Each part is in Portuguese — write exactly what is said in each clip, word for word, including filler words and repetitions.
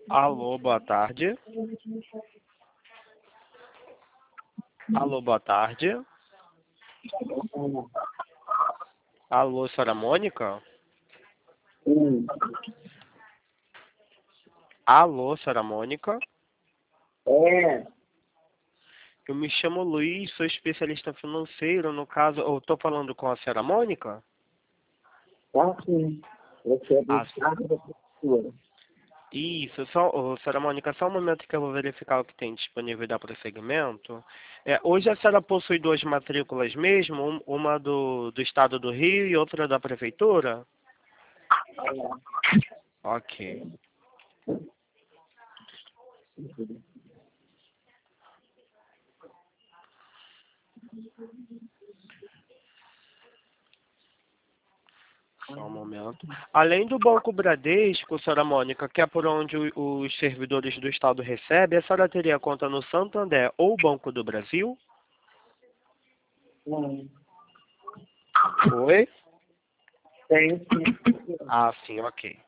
Alô, boa tarde. Alô, boa tarde. Alô, senhora Mônica? Sim. Alô, senhora Mônica? É. Eu me chamo Luiz, sou especialista financeiro. No caso, eu estou falando com a senhora Mônica? Tá sim. Você é do Ah, estado da prefeitura. Isso, só, ô, senhora Mônica, só um momento que eu vou verificar o que tem disponível da prosseguimento. É, hoje a senhora possui duas matrículas mesmo, um- uma do, do estado do Rio e outra da prefeitura? Ok. Só um momento. Além do Banco Bradesco, senhora Mônica, que é por onde o- os servidores do estado recebem, a senhora teria conta no Santander ou Banco do Brasil? Sim. Oi? Tem sim. Ah, sim, ok.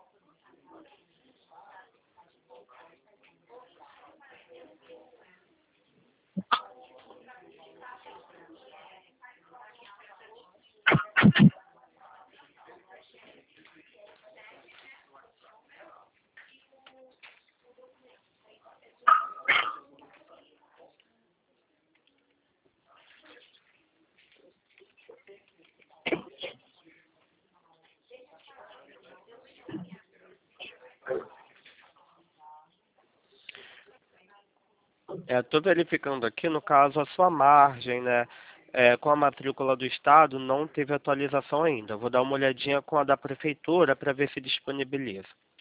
É, estou verificando aqui, no caso, a sua margem, né? É, com a matrícula do estado, não teve atualização ainda. Vou dar uma olhadinha com a da prefeitura para ver se disponibiliza.